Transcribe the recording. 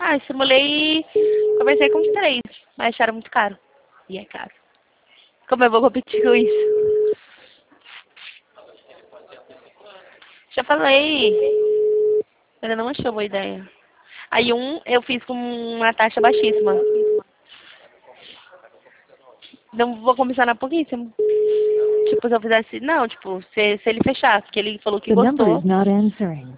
Ah, simulei e conversei com 3, mas acharam muito caro. E é caro. Como eu vou competir com isso? Já falei. Ainda não achou boa ideia. Aí eu fiz com uma taxa baixíssima. Não vou começar na pouquíssimo. Tipo, se eu fizesse... Não, tipo, se ele fechar, porque ele falou que The number gostou. is not answering.